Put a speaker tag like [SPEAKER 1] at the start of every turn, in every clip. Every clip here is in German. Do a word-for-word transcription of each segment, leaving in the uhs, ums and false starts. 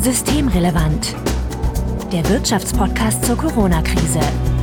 [SPEAKER 1] Systemrelevant. Der Wirtschaftspodcast zur Corona-Krise.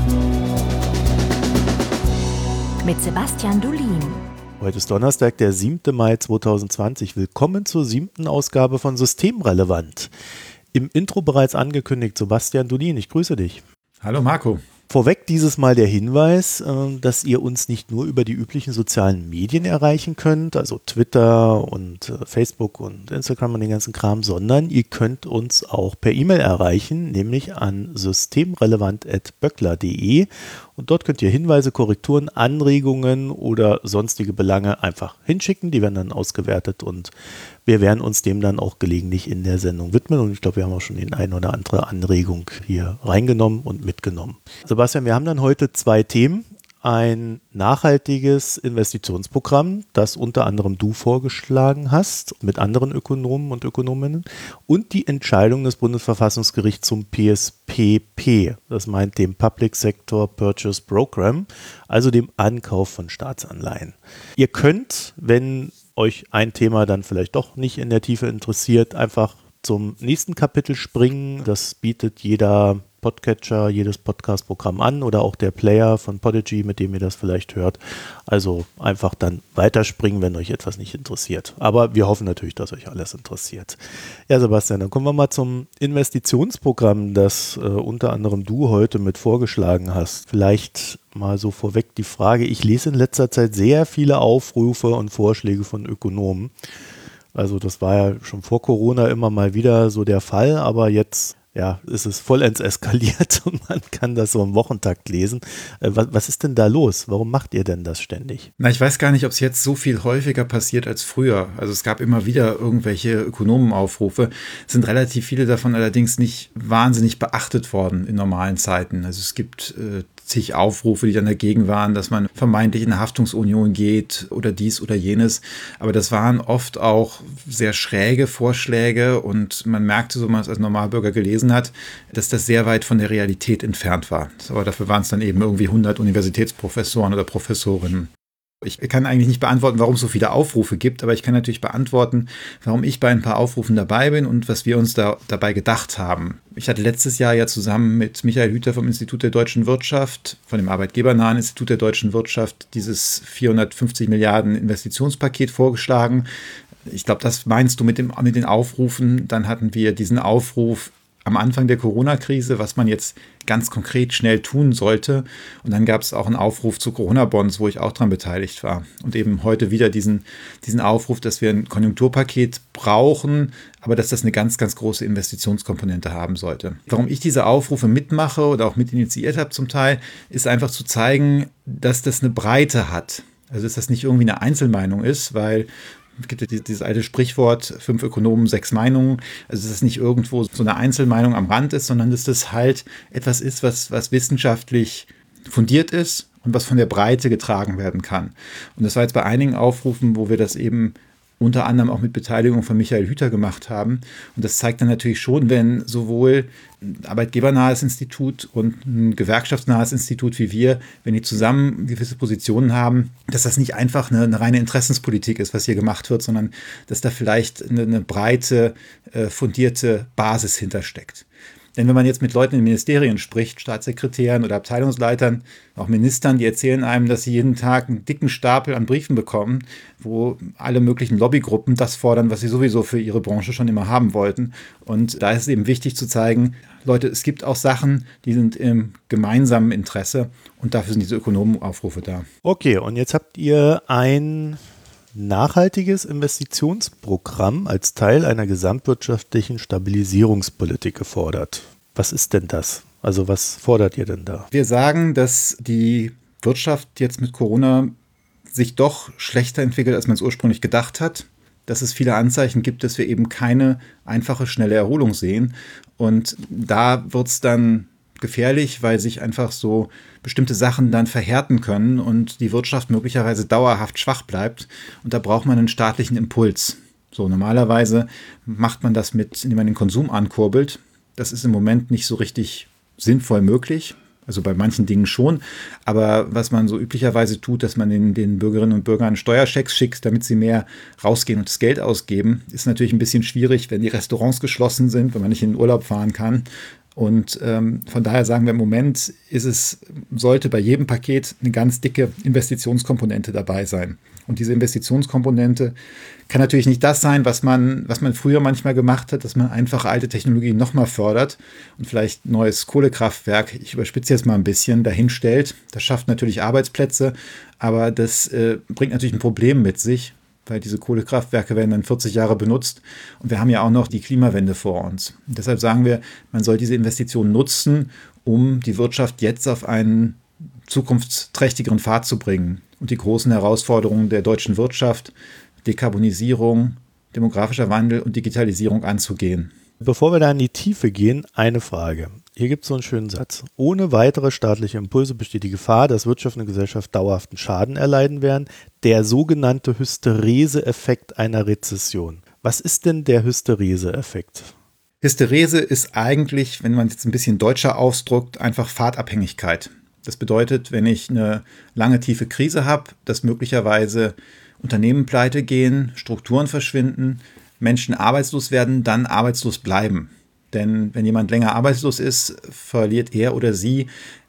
[SPEAKER 1] Mit Sebastian Dulin.
[SPEAKER 2] Heute ist Donnerstag, der siebter Mai zweitausendzwanzig. Willkommen zur siebten Ausgabe von Systemrelevant. Im Intro bereits angekündigt, Sebastian Dulin, ich grüße dich.
[SPEAKER 3] Hallo Marco.
[SPEAKER 2] Vorweg dieses Mal der Hinweis, dass ihr uns nicht nur über die üblichen sozialen Medien erreichen könnt, also Twitter und Facebook und Instagram und den ganzen Kram, sondern ihr könnt uns auch per E-Mail erreichen, nämlich an systemrelevant at böckler punkt de. Und dort könnt ihr Hinweise, Korrekturen, Anregungen oder sonstige Belange einfach hinschicken. Die werden dann ausgewertet und wir werden uns dem dann auch gelegentlich in der Sendung widmen. Und ich glaube, wir haben auch schon die ein oder andere Anregung hier reingenommen und mitgenommen. Sebastian, wir haben dann heute zwei Themen. Ein nachhaltiges Investitionsprogramm, das unter anderem du vorgeschlagen hast, mit anderen Ökonomen und Ökonominnen, und die Entscheidung des Bundesverfassungsgerichts zum P S P P, das meint dem Public Sector Purchase Program, also dem Ankauf von Staatsanleihen. Ihr könnt, wenn euch ein Thema dann vielleicht doch nicht in der Tiefe interessiert, einfach zum nächsten Kapitel springen. Das bietet jeder Podcatcher, jedes Podcast-Programm an oder auch der Player von Podigy, mit dem ihr das vielleicht hört. Also einfach dann weiterspringen, wenn euch etwas nicht interessiert. Aber wir hoffen natürlich, dass euch alles interessiert. Ja, Sebastian, dann kommen wir mal zum Investitionsprogramm, das äh, unter anderem du heute mit vorgeschlagen hast. Vielleicht mal so vorweg die Frage, ich lese in letzter Zeit sehr viele Aufrufe und Vorschläge von Ökonomen. Also das war ja schon vor Corona immer mal wieder so der Fall, aber jetzt ja, ist es vollends eskaliert und man kann das so im Wochentakt lesen. Was, was ist denn da los? Warum macht ihr denn das ständig?
[SPEAKER 3] Na, ich weiß gar nicht, ob es jetzt so viel häufiger passiert als früher. Also es gab immer wieder irgendwelche Ökonomenaufrufe. Es sind relativ viele davon allerdings nicht wahnsinnig beachtet worden in normalen Zeiten. Also es gibt äh, zig Aufrufe, die dann dagegen waren, dass man vermeintlich in eine Haftungsunion geht oder dies oder jenes. Aber das waren oft auch sehr schräge Vorschläge und man merkte, so man es als Normalbürger gelesen hat, dass das sehr weit von der Realität entfernt war. Aber dafür waren es dann eben irgendwie hundert Universitätsprofessoren oder Professorinnen. Ich kann eigentlich nicht beantworten, warum es so viele Aufrufe gibt, aber ich kann natürlich beantworten, warum ich bei ein paar Aufrufen dabei bin und was wir uns da dabei gedacht haben. Ich hatte letztes Jahr ja zusammen mit Michael Hüter vom Institut der Deutschen Wirtschaft, von dem arbeitgebernahen Institut der Deutschen Wirtschaft, dieses vierhundertfünfzig Milliarden Investitionspaket vorgeschlagen. Ich glaube, das meinst du mit dem, mit den Aufrufen. Dann hatten wir diesen Aufruf am Anfang der Corona-Krise, was man jetzt ganz konkret schnell tun sollte. Und dann gab es auch einen Aufruf zu Corona-Bonds, wo ich auch dran beteiligt war. Und eben heute wieder diesen, diesen Aufruf, dass wir ein Konjunkturpaket brauchen, aber dass das eine ganz, ganz große Investitionskomponente haben sollte. Warum ich diese Aufrufe mitmache oder auch mit initiiert habe zum Teil, ist einfach zu zeigen, dass das eine Breite hat. Also dass das nicht irgendwie eine Einzelmeinung ist, weil es gibt ja dieses alte Sprichwort, fünf Ökonomen, sechs Meinungen. Also dass es nicht irgendwo so eine Einzelmeinung am Rand ist, sondern dass das halt etwas ist, was, was wissenschaftlich fundiert ist und was von der Breite getragen werden kann. Und das war jetzt bei einigen Aufrufen, wo wir das eben unter anderem auch mit Beteiligung von Michael Hüter gemacht haben. Und das zeigt dann natürlich schon, wenn sowohl ein arbeitgebernahes Institut und ein gewerkschaftsnahes Institut wie wir, wenn die zusammen gewisse Positionen haben, dass das nicht einfach eine, eine reine Interessenspolitik ist, was hier gemacht wird, sondern dass da vielleicht eine, eine breite, äh, fundierte Basis hintersteckt. Denn wenn man jetzt mit Leuten in Ministerien spricht, Staatssekretären oder Abteilungsleitern, auch Ministern, die erzählen einem, dass sie jeden Tag einen dicken Stapel an Briefen bekommen, wo alle möglichen Lobbygruppen das fordern, was sie sowieso für ihre Branche schon immer haben wollten. Und da ist es eben wichtig zu zeigen, Leute, es gibt auch Sachen, die sind im gemeinsamen Interesse und dafür sind diese Ökonomenaufrufe da.
[SPEAKER 2] Okay, und jetzt habt ihr ein nachhaltiges Investitionsprogramm als Teil einer gesamtwirtschaftlichen Stabilisierungspolitik gefordert. Was ist denn das? Also was fordert ihr denn da?
[SPEAKER 3] Wir sagen, dass die Wirtschaft jetzt mit Corona sich doch schlechter entwickelt, als man es ursprünglich gedacht hat. Dass es viele Anzeichen gibt, dass wir eben keine einfache, schnelle Erholung sehen. Und da wird es dann gefährlich, weil sich einfach so bestimmte Sachen dann verhärten können und die Wirtschaft möglicherweise dauerhaft schwach bleibt. Und da braucht man einen staatlichen Impuls. So, normalerweise macht man das mit, indem man den Konsum ankurbelt. Das ist im Moment nicht so richtig sinnvoll möglich. Also bei manchen Dingen schon. Aber was man so üblicherweise tut, dass man den, den Bürgerinnen und Bürgern Steuerschecks schickt, damit sie mehr rausgehen und das Geld ausgeben, ist natürlich ein bisschen schwierig, wenn die Restaurants geschlossen sind, wenn man nicht in den Urlaub fahren kann. Und ähm, von daher sagen wir im Moment, ist es, sollte bei jedem Paket eine ganz dicke Investitionskomponente dabei sein. Und diese Investitionskomponente kann natürlich nicht das sein, was man, was man früher manchmal gemacht hat, dass man einfach alte Technologien nochmal fördert und vielleicht ein neues Kohlekraftwerk, ich überspitze jetzt mal ein bisschen, dahin stellt. Das schafft natürlich Arbeitsplätze, aber das äh, bringt natürlich ein Problem mit sich, weil diese Kohlekraftwerke werden dann vierzig Jahre benutzt und wir haben ja auch noch die Klimawende vor uns. Und deshalb sagen wir, man soll diese Investitionen nutzen, um die Wirtschaft jetzt auf einen zukunftsträchtigeren Pfad zu bringen und die großen Herausforderungen der deutschen Wirtschaft, Dekarbonisierung, demografischer Wandel und Digitalisierung anzugehen.
[SPEAKER 2] Bevor wir da in die Tiefe gehen, eine Frage. Hier gibt es so einen schönen Satz. Ohne weitere staatliche Impulse besteht die Gefahr, dass Wirtschaft und Gesellschaft dauerhaften Schaden erleiden werden. Der sogenannte Hysterese-Effekt einer Rezession. Was ist denn der Hysterese-Effekt?
[SPEAKER 3] Hysterese ist eigentlich, wenn man es jetzt ein bisschen deutscher ausdrückt, einfach Fahrtabhängigkeit. Das bedeutet, wenn ich eine lange, tiefe Krise habe, dass möglicherweise Unternehmen pleite gehen, Strukturen verschwinden, Menschen arbeitslos werden, dann arbeitslos bleiben. Denn wenn jemand länger arbeitslos ist, verliert er oder sie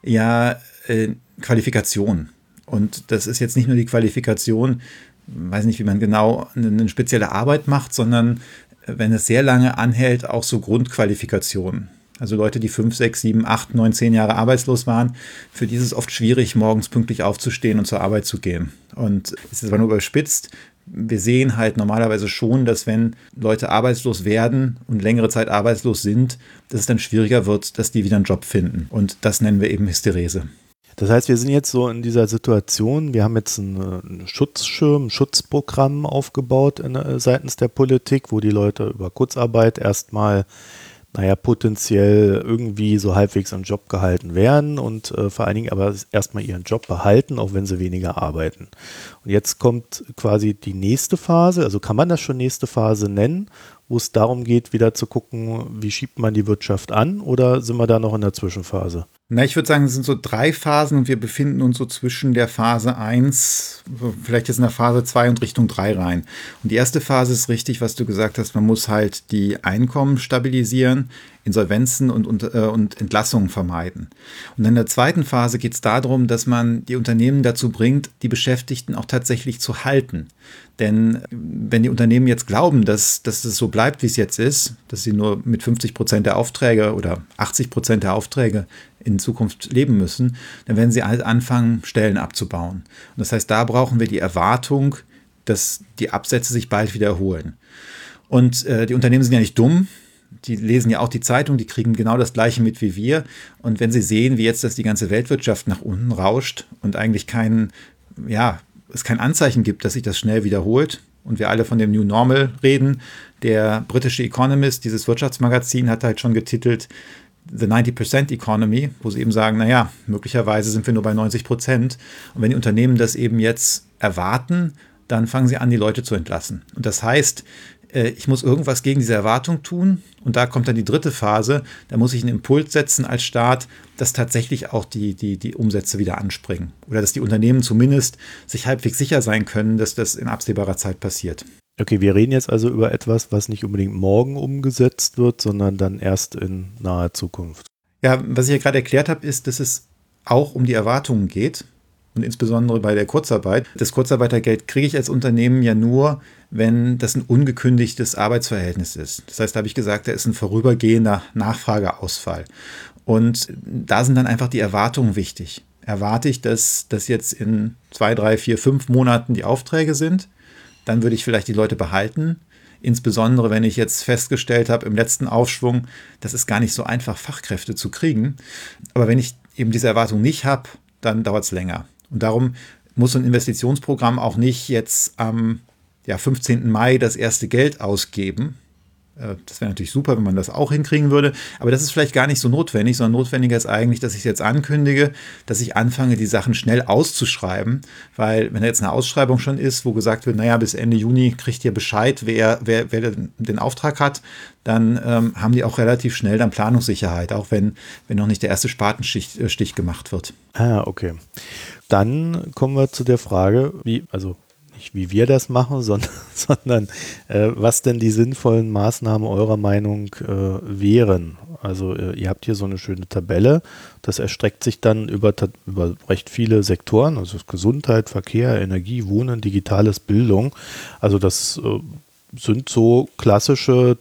[SPEAKER 3] ja äh, Qualifikation. Und das ist jetzt nicht nur die Qualifikation, weiß nicht, wie man genau eine, eine spezielle Arbeit macht, sondern wenn es sehr lange anhält, auch so Grundqualifikationen. Also Leute, die fünf, sechs, sieben, acht, neun, zehn Jahre arbeitslos waren, für die ist es oft schwierig, morgens pünktlich aufzustehen und zur Arbeit zu gehen. Und es ist aber nur überspitzt. Wir sehen halt normalerweise schon, dass wenn Leute arbeitslos werden und längere Zeit arbeitslos sind, dass es dann schwieriger wird, dass die wieder einen Job finden. Und das nennen wir eben Hysterese.
[SPEAKER 2] Das heißt, wir sind jetzt so in dieser Situation, wir haben jetzt einen Schutzschirm, ein Schutzprogramm aufgebaut in, seitens der Politik, wo die Leute über Kurzarbeit erstmal naja, potenziell irgendwie so halbwegs am Job gehalten werden und äh, vor allen Dingen aber erstmal ihren Job behalten, auch wenn sie weniger arbeiten. Und jetzt kommt quasi die nächste Phase, also kann man das schon nächste Phase nennen, wo es darum geht, wieder zu gucken, wie schiebt man die Wirtschaft an, oder sind wir da noch in der Zwischenphase?
[SPEAKER 3] Na, ich würde sagen, es sind so drei Phasen und wir befinden uns so zwischen der Phase eins, vielleicht jetzt in der Phase zwei und Richtung drei rein. Und die erste Phase ist richtig, was du gesagt hast, man muss halt die Einkommen stabilisieren, Insolvenzen und, und, äh, und Entlassungen vermeiden. Und in der zweiten Phase geht es darum, dass man die Unternehmen dazu bringt, die Beschäftigten auch tatsächlich zu halten. Denn wenn die Unternehmen jetzt glauben, dass, dass es so bleibt, wie es jetzt ist, dass sie nur mit fünfzig Prozent der Aufträge oder achtzig Prozent der Aufträge in Zukunft leben müssen, dann werden sie halt anfangen, Stellen abzubauen. Und das heißt, da brauchen wir die Erwartung, dass die Absätze sich bald wieder erholen. Und äh, die Unternehmen sind ja nicht dumm. Die lesen ja auch die Zeitung, die kriegen genau das Gleiche mit wie wir. Und wenn sie sehen, wie jetzt, dass die ganze Weltwirtschaft nach unten rauscht und eigentlich kein, ja, es kein Anzeichen gibt, dass sich das schnell wiederholt und wir alle von dem New Normal reden. Der britische Economist, dieses Wirtschaftsmagazin, hat halt schon getitelt The ninety percent Economy, wo sie eben sagen, naja, möglicherweise sind wir nur bei neunzig Prozent. Und wenn die Unternehmen das eben jetzt erwarten, dann fangen sie an, die Leute zu entlassen. Und das heißt, ich muss irgendwas gegen diese Erwartung tun. Und da kommt dann die dritte Phase. Da muss ich einen Impuls setzen als Staat, dass tatsächlich auch die, die, die Umsätze wieder anspringen. Oder dass die Unternehmen zumindest sich halbwegs sicher sein können, dass das in absehbarer Zeit passiert.
[SPEAKER 2] Okay, wir reden jetzt also über etwas, was nicht unbedingt morgen umgesetzt wird, sondern dann erst in naher Zukunft.
[SPEAKER 3] Ja, was ich ja gerade erklärt habe, ist, dass es auch um die Erwartungen geht. Und insbesondere bei der Kurzarbeit. Das Kurzarbeitergeld kriege ich als Unternehmen ja nur, wenn das ein ungekündigtes Arbeitsverhältnis ist. Das heißt, da habe ich gesagt, da ist ein vorübergehender Nachfrageausfall. Und da sind dann einfach die Erwartungen wichtig. Erwarte ich, dass das jetzt in zwei, drei, vier, fünf Monaten die Aufträge sind, dann würde ich vielleicht die Leute behalten. Insbesondere, wenn ich jetzt festgestellt habe im letzten Aufschwung, das ist gar nicht so einfach, Fachkräfte zu kriegen. Aber wenn ich eben diese Erwartung nicht habe, dann dauert es länger. Und darum muss so ein Investitionsprogramm auch nicht jetzt am ja, fünfzehnten Mai das erste Geld ausgeben, Das wäre natürlich super, wenn man das auch hinkriegen würde. Aber das ist vielleicht gar nicht so notwendig, sondern notwendiger ist eigentlich, dass ich jetzt ankündige, dass ich anfange, die Sachen schnell auszuschreiben. Weil wenn da jetzt eine Ausschreibung schon ist, wo gesagt wird, naja, bis Ende Juni kriegt ihr Bescheid, wer, wer, wer den Auftrag hat, dann ähm, haben die auch relativ schnell dann Planungssicherheit, auch wenn, wenn noch nicht der erste Spatenstich äh, Stich gemacht wird.
[SPEAKER 2] Ah, okay. Dann kommen wir zu der Frage, wie, also nicht wie wir das machen, sondern, sondern äh, was denn die sinnvollen Maßnahmen eurer Meinung äh, wären. Also äh, ihr habt hier so eine schöne Tabelle, das erstreckt sich dann über, über recht viele Sektoren, also Gesundheit, Verkehr, Energie, Wohnen, digitales, Bildung. Also das äh, sind so klassische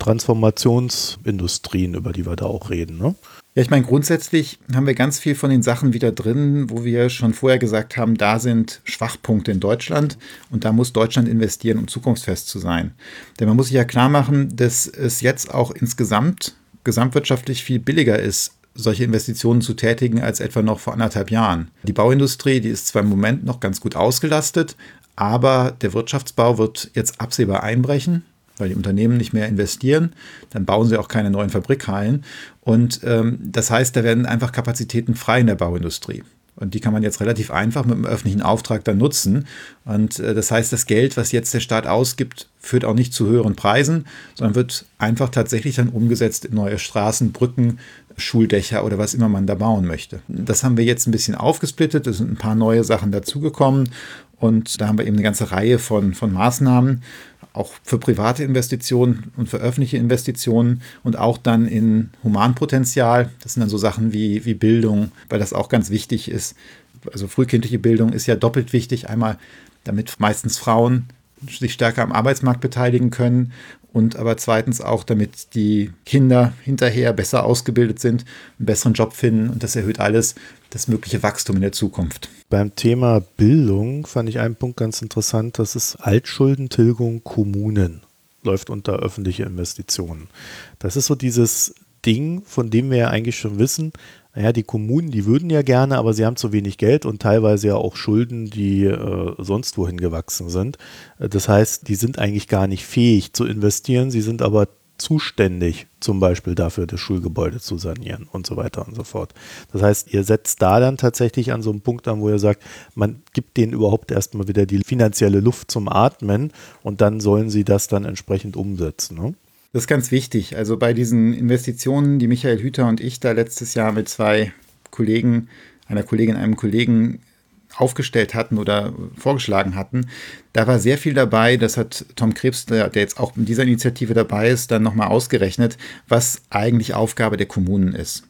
[SPEAKER 2] Transformationsindustrien, über die wir da auch reden, ne?
[SPEAKER 3] Ja, ich meine, grundsätzlich haben wir ganz viel von den Sachen wieder drin, wo wir schon vorher gesagt haben, da sind Schwachpunkte in Deutschland und da muss Deutschland investieren, um zukunftsfest zu sein. Denn man muss sich ja klar machen, dass es jetzt auch insgesamt gesamtwirtschaftlich viel billiger ist, solche Investitionen zu tätigen, als etwa noch vor anderthalb Jahren. Die Bauindustrie, die ist zwar im Moment noch ganz gut ausgelastet, aber der Wirtschaftsbau wird jetzt absehbar einbrechen, weil die Unternehmen nicht mehr investieren, dann bauen sie auch keine neuen Fabrikhallen. Und ähm, das heißt, da werden einfach Kapazitäten frei in der Bauindustrie. Und die kann man jetzt relativ einfach mit einem öffentlichen Auftrag dann nutzen. Und äh, das heißt, das Geld, was jetzt der Staat ausgibt, führt auch nicht zu höheren Preisen, sondern wird einfach tatsächlich dann umgesetzt in neue Straßen, Brücken, Schuldächer oder was immer man da bauen möchte. Das haben wir jetzt ein bisschen aufgesplittet, es sind ein paar neue Sachen dazugekommen. Und da haben wir eben eine ganze Reihe von, von Maßnahmen, auch für private Investitionen und für öffentliche Investitionen und auch dann in Humanpotenzial. Das sind dann so Sachen wie, wie Bildung, weil das auch ganz wichtig ist. Also frühkindliche Bildung ist ja doppelt wichtig. Einmal, damit meistens Frauen sich stärker am Arbeitsmarkt beteiligen können und aber zweitens auch, damit die Kinder hinterher besser ausgebildet sind, einen besseren Job finden und das erhöht alles das mögliche Wachstum in der Zukunft.
[SPEAKER 2] Beim Thema Bildung fand ich einen Punkt ganz interessant, das ist Altschuldentilgung Kommunen, läuft unter öffentliche Investitionen. Das ist so dieses Ding, von dem wir ja eigentlich schon wissen, naja, die Kommunen, die würden ja gerne, aber sie haben zu wenig Geld und teilweise ja auch Schulden, die äh, sonst wohin gewachsen sind. Das heißt, die sind eigentlich gar nicht fähig zu investieren, sie sind aber zuständig, zum Beispiel dafür, das Schulgebäude zu sanieren und so weiter und so fort. Das heißt, ihr setzt da dann tatsächlich an so einem Punkt an, wo ihr sagt, man gibt denen überhaupt erstmal wieder die finanzielle Luft zum Atmen und dann sollen sie das dann entsprechend umsetzen, ne?
[SPEAKER 3] Das ist ganz wichtig. Also bei diesen Investitionen, die Michael Hüter und ich da letztes Jahr mit zwei Kollegen, einer Kollegin, einem Kollegen aufgestellt hatten oder vorgeschlagen hatten, da war sehr viel dabei. Das hat Tom Krebs, der, der jetzt auch in dieser Initiative dabei ist, dann nochmal ausgerechnet, was eigentlich Aufgabe der Kommunen ist.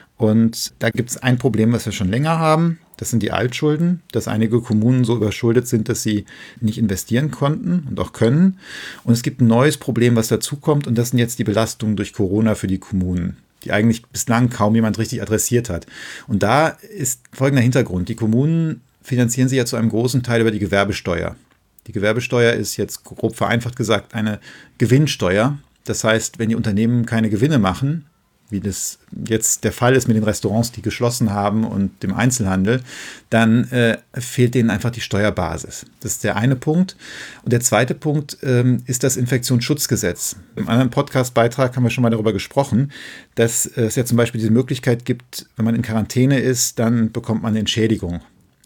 [SPEAKER 3] Und da gibt es ein Problem, was wir schon länger haben. Das sind die Altschulden, dass einige Kommunen so überschuldet sind, dass sie nicht investieren konnten und auch können. Und es gibt ein neues Problem, was dazukommt, und das sind jetzt die Belastungen durch Corona für die Kommunen, die eigentlich bislang kaum jemand richtig adressiert hat. Und da ist folgender Hintergrund. Die Kommunen finanzieren sich ja zu einem großen Teil über die Gewerbesteuer. Die Gewerbesteuer ist jetzt grob vereinfacht gesagt eine Gewinnsteuer. Das heißt, wenn die Unternehmen keine Gewinne machen, wie das jetzt der Fall ist mit den Restaurants, die geschlossen haben und dem Einzelhandel, dann äh, fehlt denen einfach die Steuerbasis. Das ist der eine Punkt. Und der zweite Punkt ähm, ist das Infektionsschutzgesetz. Im anderen Podcast-Beitrag haben wir schon mal darüber gesprochen, dass es ja zum Beispiel diese Möglichkeit gibt, wenn man in Quarantäne ist, dann bekommt man eine Entschädigung.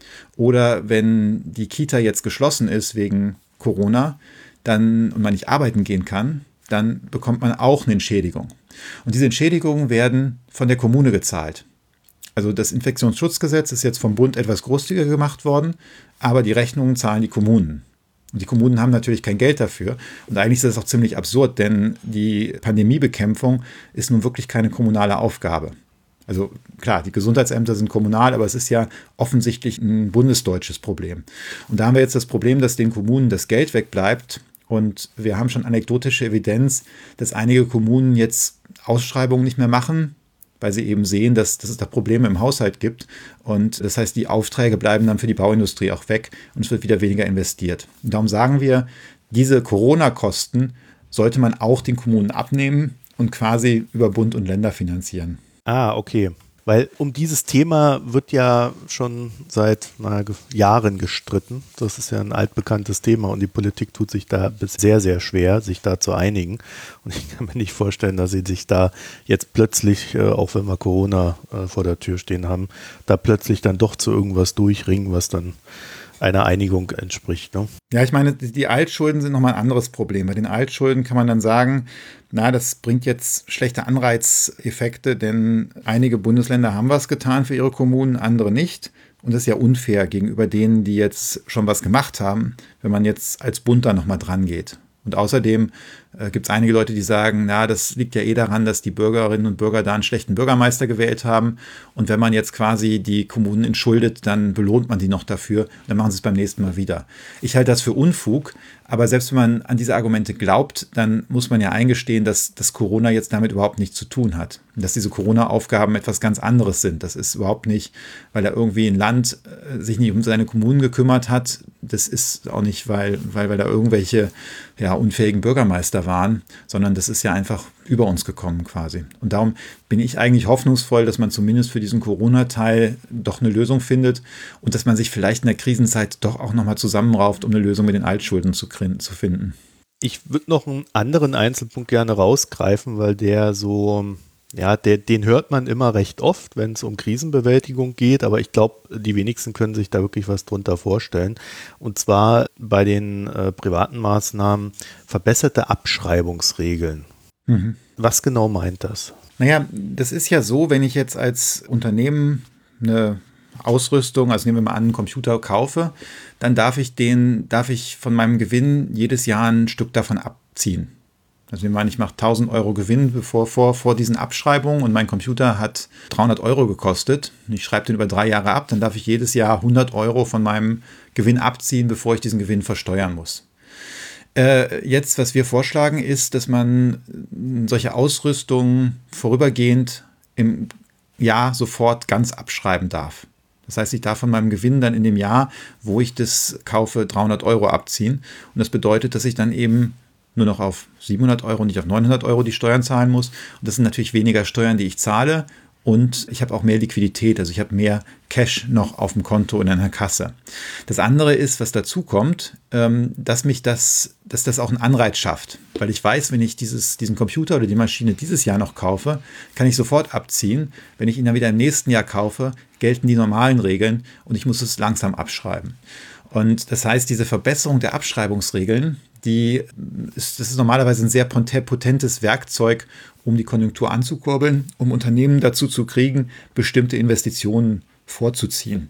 [SPEAKER 3] Oder wenn die Kita jetzt geschlossen ist wegen Corona, dann und man nicht arbeiten gehen kann, dann bekommt man auch eine Entschädigung. Und diese Entschädigungen werden von der Kommune gezahlt. Also das Infektionsschutzgesetz ist jetzt vom Bund etwas großzügiger gemacht worden, aber die Rechnungen zahlen die Kommunen. Und die Kommunen haben natürlich kein Geld dafür. Und eigentlich ist das auch ziemlich absurd, denn die Pandemiebekämpfung ist nun wirklich keine kommunale Aufgabe. Also klar, die Gesundheitsämter sind kommunal, aber es ist ja offensichtlich ein bundesdeutsches Problem. Und da haben wir jetzt das Problem, dass den Kommunen das Geld wegbleibt. Und wir haben schon anekdotische Evidenz, dass einige Kommunen jetzt Ausschreibungen nicht mehr machen, weil sie eben sehen, dass, dass es da Probleme im Haushalt gibt. Und das heißt, die Aufträge bleiben dann für die Bauindustrie auch weg und es wird wieder weniger investiert. Und darum sagen wir, diese Corona-Kosten sollte man auch den Kommunen abnehmen und quasi über Bund und Länder finanzieren.
[SPEAKER 2] Ah, okay. Weil um dieses Thema wird ja schon seit na, Jahren gestritten. Das ist ja ein altbekanntes Thema und die Politik tut sich da sehr, sehr schwer, sich da zu einigen. Und ich kann mir nicht vorstellen, dass sie sich da jetzt plötzlich, äh, auch wenn wir Corona äh, vor der Tür stehen haben, da plötzlich dann doch zu irgendwas durchringen, was dann einer Einigung entspricht. Ne?
[SPEAKER 3] Ja, ich meine, die Altschulden sind nochmal ein anderes Problem. Bei den Altschulden kann man dann sagen, na, das bringt jetzt schlechte Anreizeffekte, denn einige Bundesländer haben was getan für ihre Kommunen, andere nicht. Und das ist ja unfair gegenüber denen, die jetzt schon was gemacht haben, wenn man jetzt als Bund da nochmal dran geht. Und außerdem äh, gibt es einige Leute, die sagen, na, das liegt ja eh daran, dass die Bürgerinnen und Bürger da einen schlechten Bürgermeister gewählt haben. Und wenn man jetzt quasi die Kommunen entschuldet, dann belohnt man die noch dafür. Dann machen sie es beim nächsten Mal wieder. Ich halte das für Unfug. Aber selbst wenn man an diese Argumente glaubt, dann muss man ja eingestehen, dass das Corona jetzt damit überhaupt nichts zu tun hat. Dass diese Corona-Aufgaben etwas ganz anderes sind. Das ist überhaupt nicht, weil da irgendwie ein Land äh, sich nicht um seine Kommunen gekümmert hat. Das ist auch nicht, weil, weil, weil da irgendwelche ja, unfähigen Bürgermeister waren, sondern das ist ja einfach über uns gekommen quasi. Und darum bin ich eigentlich hoffnungsvoll, dass man zumindest für diesen Corona-Teil doch eine Lösung findet und dass man sich vielleicht in der Krisenzeit doch auch nochmal zusammenrauft, um eine Lösung mit den Altschulden zu, zu finden.
[SPEAKER 2] Ich würde noch einen anderen Einzelpunkt gerne rausgreifen, weil der so, ja, der, den hört man immer recht oft, wenn es um Krisenbewältigung geht, aber ich glaube, die wenigsten können sich da wirklich was drunter vorstellen. Und zwar bei den äh, privaten Maßnahmen verbesserte Abschreibungsregeln. Mhm. Was genau meint das?
[SPEAKER 3] Naja, das ist ja so, wenn ich jetzt als Unternehmen eine Ausrüstung, also nehmen wir mal an, einen Computer kaufe, dann darf ich den, darf ich von meinem Gewinn jedes Jahr ein Stück davon abziehen. Also nehmen wir an, ich mache tausend Euro Gewinn bevor, vor, vor diesen Abschreibungen und mein Computer hat dreihundert Euro gekostet und ich schreibe den über drei Jahre ab, dann darf ich jedes Jahr hundert Euro von meinem Gewinn abziehen, bevor ich diesen Gewinn versteuern muss. Äh, jetzt, was wir vorschlagen, ist, dass man solche Ausrüstung vorübergehend im Jahr sofort ganz abschreiben darf. Das heißt, ich darf von meinem Gewinn dann in dem Jahr, wo ich das kaufe, dreihundert Euro abziehen. Und das bedeutet, dass ich dann eben nur noch auf siebenhundert Euro, nicht auf neunhundert Euro die Steuern zahlen muss. Und das sind natürlich weniger Steuern, die ich zahle. Und ich habe auch mehr Liquidität, also ich habe mehr Cash noch auf dem Konto in einer Kasse. Das andere ist, was dazu kommt, ähm, dass mich das, dass das auch einen Anreiz schafft. Weil ich weiß, wenn ich dieses, diesen Computer oder die Maschine dieses Jahr noch kaufe, kann ich sofort abziehen. Wenn ich ihn dann wieder im nächsten Jahr kaufe, gelten die normalen Regeln und ich muss es langsam abschreiben. Und das heißt, diese Verbesserung der Abschreibungsregeln, die ist, das ist normalerweise ein sehr potentes Werkzeug, um die Konjunktur anzukurbeln, um Unternehmen dazu zu kriegen, bestimmte Investitionen vorzuziehen.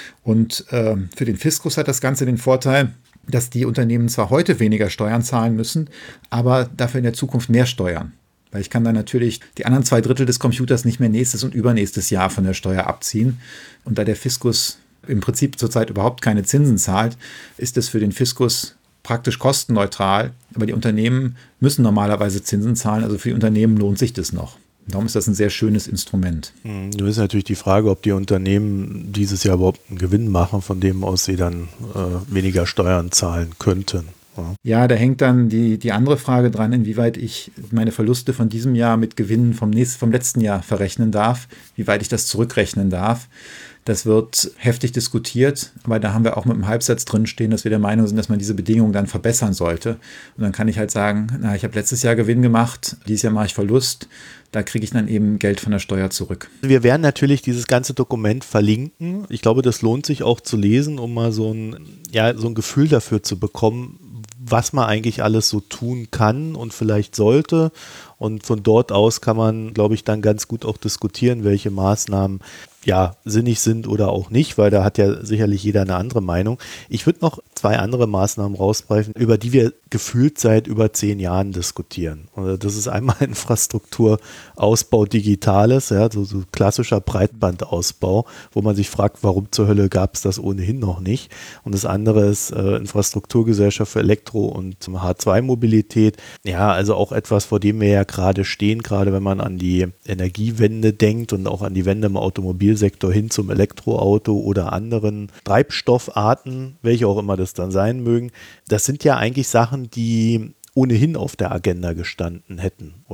[SPEAKER 3] Und äh, für den Fiskus hat das Ganze den Vorteil, dass die Unternehmen zwar heute weniger Steuern zahlen müssen, aber dafür in der Zukunft mehr Steuern. Weil ich kann dann natürlich die anderen zwei Drittel des Computers nicht mehr nächstes und übernächstes Jahr von der Steuer abziehen. Und da der Fiskus im Prinzip zurzeit überhaupt keine Zinsen zahlt, ist es für den Fiskus praktisch kostenneutral, aber die Unternehmen müssen normalerweise Zinsen zahlen, also für die Unternehmen lohnt sich das noch. Darum ist das ein sehr schönes Instrument.
[SPEAKER 2] Nun ist natürlich die Frage, ob die Unternehmen dieses Jahr überhaupt einen Gewinn machen, von dem aus sie dann äh, weniger Steuern zahlen könnten. Ja.
[SPEAKER 3] ja, da hängt dann die, die andere Frage dran, inwieweit ich meine Verluste von diesem Jahr mit Gewinnen vom, nächsten, vom letzten Jahr verrechnen darf, wie weit ich das zurückrechnen darf. Das wird heftig diskutiert, aber da haben wir auch mit einem Halbsatz drinstehen, dass wir der Meinung sind, dass man diese Bedingungen dann verbessern sollte. Und dann kann ich halt sagen, na, ich habe letztes Jahr Gewinn gemacht, dieses Jahr mache ich Verlust, da kriege ich dann eben Geld von der Steuer zurück.
[SPEAKER 2] Wir werden natürlich dieses ganze Dokument verlinken. Ich glaube, das lohnt sich auch zu lesen, um mal so ein, ja, so ein Gefühl dafür zu bekommen, was man eigentlich alles so tun kann und vielleicht sollte. Und von dort aus kann man, glaube ich, dann ganz gut auch diskutieren, welche Maßnahmen ja sinnig sind oder auch nicht, weil da hat ja sicherlich jeder eine andere Meinung. Ich würde noch zwei andere Maßnahmen rausgreifen, über die wir gefühlt seit über zehn Jahren diskutieren. Und das ist einmal Infrastrukturausbau Digitales, ja, so, so klassischer Breitbandausbau, wo man sich fragt, warum zur Hölle gab es das ohnehin noch nicht. Und das andere ist äh, Infrastrukturgesellschaft für Elektro- und H zwei Mobilität. Ja, also auch etwas, vor dem wir ja gerade stehen, gerade wenn man an die Energiewende denkt und auch an die Wende im Automobilsektor hin zum Elektroauto oder anderen Treibstoffarten, welche auch immer das dann sein mögen. Das sind ja eigentlich Sachen, die ohnehin auf der Agenda gestanden hätten, oder?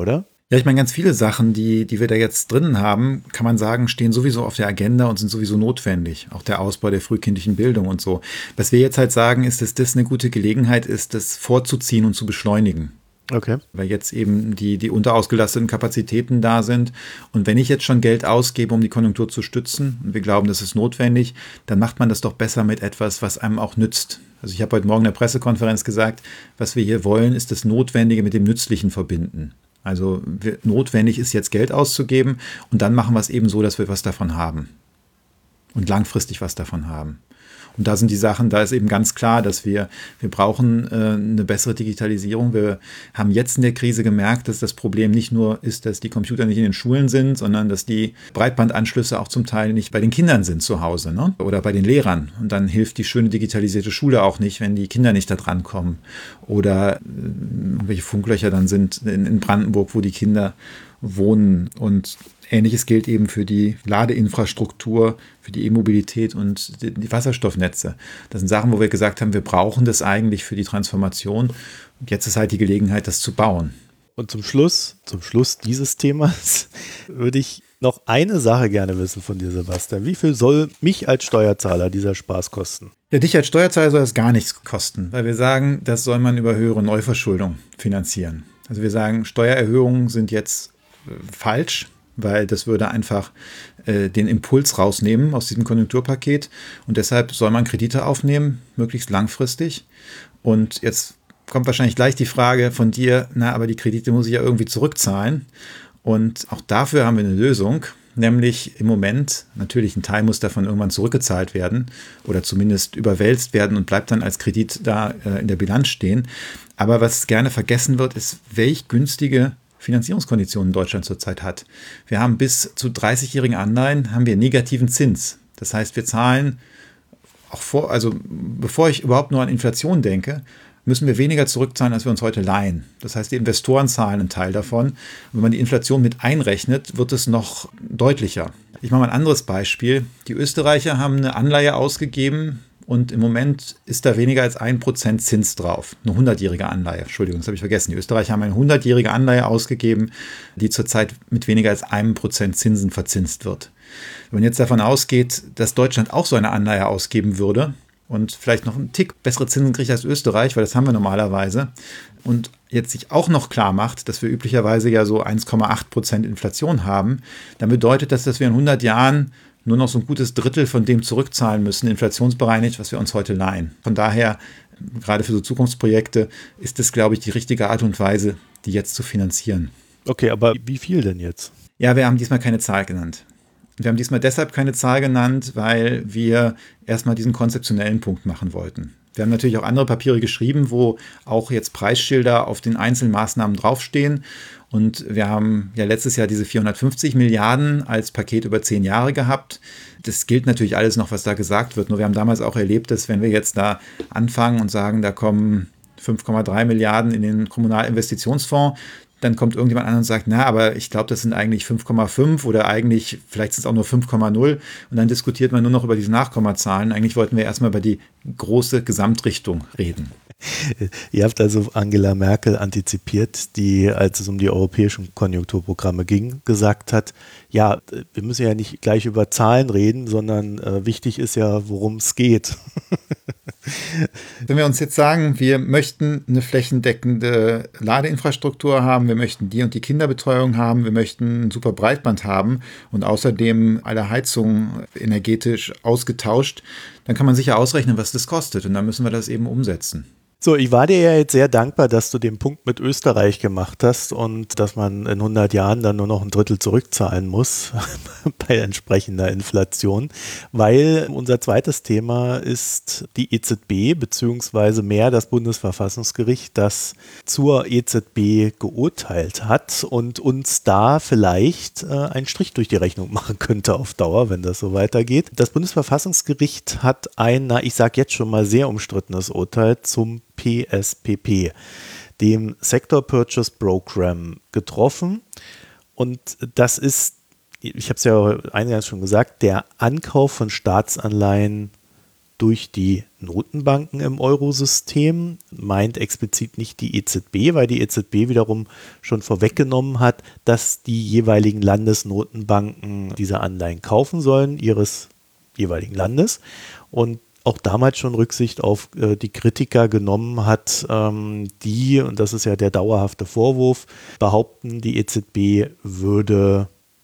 [SPEAKER 3] Ja, ich meine, ganz viele Sachen, die, die wir da jetzt drin haben, kann man sagen, stehen sowieso auf der Agenda und sind sowieso notwendig. Auch der Ausbau der frühkindlichen Bildung und so. Was wir jetzt halt sagen, ist, dass das eine gute Gelegenheit ist, das vorzuziehen und zu beschleunigen.
[SPEAKER 2] Okay.
[SPEAKER 3] Weil jetzt eben die, die unterausgelasteten Kapazitäten da sind. Und wenn ich jetzt schon Geld ausgebe, um die Konjunktur zu stützen, und wir glauben, das ist notwendig, dann macht man das doch besser mit etwas, was einem auch nützt. Also ich habe heute Morgen in der Pressekonferenz gesagt, was wir hier wollen, ist das Notwendige mit dem Nützlichen verbinden. Also wir, notwendig ist jetzt Geld auszugeben und dann machen wir es eben so, dass wir was davon haben und langfristig was davon haben. Und da sind die Sachen, da ist eben ganz klar, dass wir, wir brauchen äh, eine bessere Digitalisierung. Wir haben jetzt in der Krise gemerkt, dass das Problem nicht nur ist, dass die Computer nicht in den Schulen sind, sondern dass die Breitbandanschlüsse auch zum Teil nicht bei den Kindern sind zu Hause, ne? Oder bei den Lehrern. Und dann hilft die schöne digitalisierte Schule auch nicht, wenn die Kinder nicht da dran kommen. Oder äh, welche Funklöcher dann sind in, in Brandenburg, wo die Kinder wohnen. Und Ähnliches gilt eben für die Ladeinfrastruktur, für die E-Mobilität und die Wasserstoffnetze. Das sind Sachen, wo wir gesagt haben, wir brauchen das eigentlich für die Transformation. Und jetzt ist halt die Gelegenheit, das zu bauen.
[SPEAKER 2] Und zum Schluss, zum Schluss dieses Themas würde ich noch eine Sache gerne wissen von dir, Sebastian. Wie viel soll mich als Steuerzahler dieser Spaß kosten?
[SPEAKER 3] Ja, dich als Steuerzahler soll das gar nichts kosten, weil wir sagen, das soll man über höhere Neuverschuldung finanzieren. Also wir sagen, Steuererhöhungen sind jetzt äh, falsch, weil das würde einfach äh, den Impuls rausnehmen aus diesem Konjunkturpaket. Und deshalb soll man Kredite aufnehmen, möglichst langfristig. Und jetzt kommt wahrscheinlich gleich die Frage von dir, na, aber die Kredite muss ich ja irgendwie zurückzahlen. Und auch dafür haben wir eine Lösung, nämlich im Moment, natürlich ein Teil muss davon irgendwann zurückgezahlt werden oder zumindest überwälzt werden und bleibt dann als Kredit da äh, in der Bilanz stehen. Aber was gerne vergessen wird, ist, welch günstige Finanzierungskonditionen Deutschland zurzeit hat. Wir haben bis zu dreißigjährigen Anleihen haben wir negativen Zins. Das heißt, wir zahlen auch vor, also bevor ich überhaupt nur an Inflation denke, müssen wir weniger zurückzahlen, als wir uns heute leihen. Das heißt, die Investoren zahlen einen Teil davon. Und wenn man die Inflation mit einrechnet, wird es noch deutlicher. Ich mache mal ein anderes Beispiel. Die Österreicher haben eine Anleihe ausgegeben und im Moment ist da weniger als ein Prozent Zins drauf. Eine hundertjährige Anleihe. Entschuldigung, das habe ich vergessen. Die Österreicher haben eine hundertjährige Anleihe ausgegeben, die zurzeit mit weniger als einem Prozent Zinsen verzinst wird. Wenn man jetzt davon ausgeht, dass Deutschland auch so eine Anleihe ausgeben würde und vielleicht noch einen Tick bessere Zinsen kriegt als Österreich, weil das haben wir normalerweise, und jetzt sich auch noch klar macht, dass wir üblicherweise ja so eins Komma acht Prozent Inflation haben, dann bedeutet das, dass wir in hundert Jahren nur noch so ein gutes Drittel von dem zurückzahlen müssen, inflationsbereinigt, was wir uns heute leihen. Von daher, gerade für so Zukunftsprojekte, ist das, glaube ich, die richtige Art und Weise, die jetzt zu finanzieren.
[SPEAKER 2] Okay, aber wie viel denn jetzt?
[SPEAKER 3] Ja, wir haben diesmal keine Zahl genannt. Wir haben diesmal deshalb keine Zahl genannt, weil wir erstmal diesen konzeptionellen Punkt machen wollten. Wir haben natürlich auch andere Papiere geschrieben, wo auch jetzt Preisschilder auf den einzelnen Maßnahmen draufstehen. Und wir haben ja letztes Jahr diese vierhundertfünfzig Milliarden als Paket über zehn Jahre gehabt. Das gilt natürlich alles noch, was da gesagt wird. Nur wir haben damals auch erlebt, dass wenn wir jetzt da anfangen und sagen, da kommen fünf Komma drei Milliarden in den Kommunalinvestitionsfonds, dann kommt irgendjemand an und sagt, na, aber ich glaube, das sind eigentlich fünf Komma fünf oder eigentlich, vielleicht sind es auch nur fünf Komma null. Und dann diskutiert man nur noch über diese Nachkommazahlen. Eigentlich wollten wir erstmal über die große Gesamtrichtung reden.
[SPEAKER 2] Ihr habt also Angela Merkel antizipiert, die, als es um die europäischen Konjunkturprogramme ging, gesagt hat, ja, wir müssen ja nicht gleich über Zahlen reden, sondern äh, wichtig ist ja, worum es geht.
[SPEAKER 3] Wenn wir uns jetzt sagen, wir möchten eine flächendeckende Ladeinfrastruktur haben, wir möchten die und die Kinderbetreuung haben, wir möchten ein super Breitband haben und außerdem alle Heizungen energetisch ausgetauscht, dann kann man sicher ausrechnen, was das kostet, und dann müssen wir das eben umsetzen.
[SPEAKER 2] So, ich war dir ja jetzt sehr dankbar, dass du den Punkt mit Österreich gemacht hast und dass man in hundert Jahren dann nur noch ein Drittel zurückzahlen muss bei entsprechender Inflation, weil unser zweites Thema ist die E Z B beziehungsweise mehr das Bundesverfassungsgericht, das zur E Z B geurteilt hat und uns da vielleicht äh, einen Strich durch die Rechnung machen könnte auf Dauer, wenn das so weitergeht. Das Bundesverfassungsgericht hat ein, na, ich sage jetzt schon mal sehr umstrittenes Urteil zum P S P P, dem Sector Purchase Program, getroffen. Und das ist, ich habe es ja eingangs schon gesagt, der Ankauf von Staatsanleihen durch die Notenbanken im Eurosystem, meint explizit nicht die E Z B, weil die E Z B wiederum schon vorweggenommen hat, dass die jeweiligen Landesnotenbanken diese Anleihen kaufen sollen, ihres jeweiligen Landes, und auch damals schon Rücksicht auf äh, die Kritiker genommen hat, ähm, die, und das ist ja der dauerhafte Vorwurf, behaupten, die E Z B würde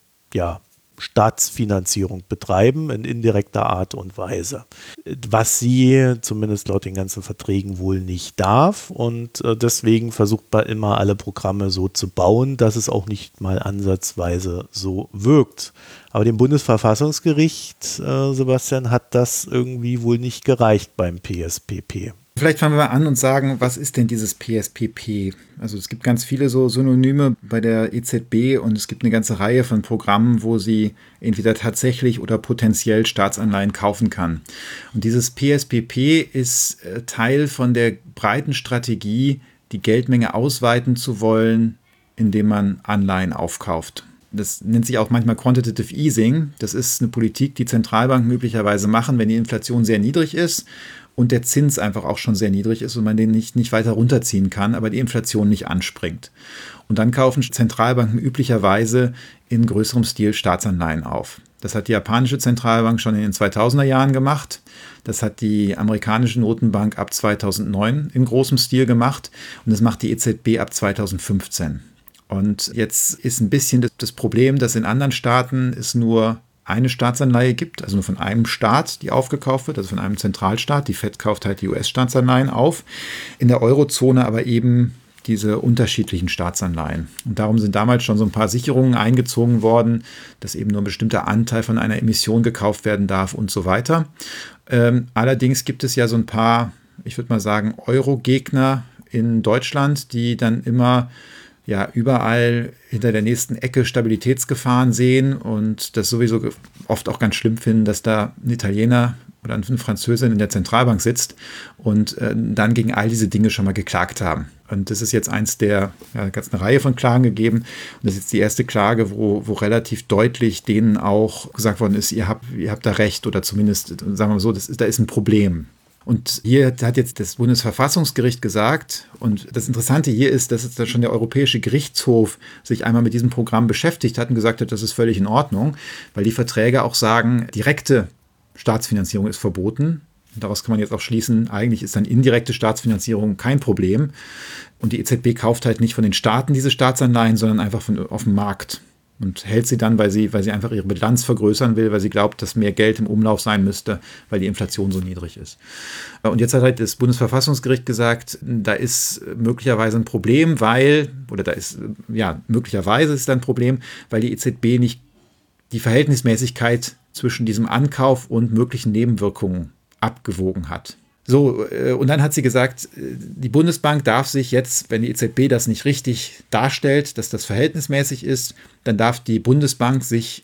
[SPEAKER 2] ja Staatsfinanzierung betreiben in indirekter Art und Weise. Was sie zumindest laut den ganzen Verträgen wohl nicht darf, und äh, deswegen versucht man immer alle Programme so zu bauen, dass es auch nicht mal ansatzweise so wirkt. Aber dem Bundesverfassungsgericht, äh, Sebastian, hat das irgendwie wohl nicht gereicht beim P S P P.
[SPEAKER 3] Vielleicht fangen wir mal an und sagen, was ist denn dieses P S P P? Also es gibt ganz viele so Synonyme bei der E Z B und es gibt eine ganze Reihe von Programmen, wo sie entweder tatsächlich oder potenziell Staatsanleihen kaufen kann. Und dieses P S P P ist Teil von der breiten Strategie, die Geldmenge ausweiten zu wollen, indem man Anleihen aufkauft. Das nennt sich auch manchmal Quantitative Easing. Das ist eine Politik, die Zentralbanken üblicherweise machen, wenn die Inflation sehr niedrig ist und der Zins einfach auch schon sehr niedrig ist und man den nicht, nicht weiter runterziehen kann, aber die Inflation nicht anspringt. Und dann kaufen Zentralbanken üblicherweise in größerem Stil Staatsanleihen auf. Das hat die japanische Zentralbank schon in den zweitausender Jahren gemacht. Das hat die amerikanische Notenbank ab zweitausendneun in großem Stil gemacht und das macht die E Z B ab zweitausendfünfzehn. Und jetzt ist ein bisschen das Problem, dass in anderen Staaten es nur eine Staatsanleihe gibt, also nur von einem Staat, die aufgekauft wird, also von einem Zentralstaat. Die Fed kauft halt die U S-Staatsanleihen auf. In der Eurozone aber eben diese unterschiedlichen Staatsanleihen. Und darum sind damals schon so ein paar Sicherungen eingezogen worden, dass eben nur ein bestimmter Anteil von einer Emission gekauft werden darf und so weiter. Ähm, allerdings gibt es ja so ein paar, ich würde mal sagen, Euro-Gegner in Deutschland, die dann immer ja überall hinter der nächsten Ecke Stabilitätsgefahren sehen und das sowieso oft auch ganz schlimm finden, dass da ein Italiener oder eine Französin in der Zentralbank sitzt und äh, dann gegen all diese Dinge schon mal geklagt haben. Und das ist jetzt eins der, ja, ganz eine Reihe von Klagen gegeben. Und das ist jetzt die erste Klage, wo, wo relativ deutlich denen auch gesagt worden ist, ihr habt, ihr habt da recht oder zumindest, sagen wir mal so, das ist, da ist ein Problem. Und hier hat jetzt das Bundesverfassungsgericht gesagt, und das Interessante hier ist, dass jetzt schon der Europäische Gerichtshof sich einmal mit diesem Programm beschäftigt hat und gesagt hat, das ist völlig in Ordnung, weil die Verträge auch sagen, direkte Staatsfinanzierung ist verboten. Und daraus kann man jetzt auch schließen, eigentlich ist dann indirekte Staatsfinanzierung kein Problem. Und die E Z B kauft halt nicht von den Staaten diese Staatsanleihen, sondern einfach von, auf dem Markt. Und hält sie dann, weil sie, weil sie einfach ihre Bilanz vergrößern will, weil sie glaubt, dass mehr Geld im Umlauf sein müsste, weil die Inflation so niedrig ist. Und jetzt hat halt das Bundesverfassungsgericht gesagt, da ist möglicherweise ein Problem, weil, oder da ist, ja, möglicherweise ist da ein Problem, weil die E Z B nicht die Verhältnismäßigkeit zwischen diesem Ankauf und möglichen Nebenwirkungen abgewogen hat. So, und dann hat sie gesagt, die Bundesbank darf sich jetzt, wenn die E Z B das nicht richtig darstellt, dass das verhältnismäßig ist, dann darf die Bundesbank sich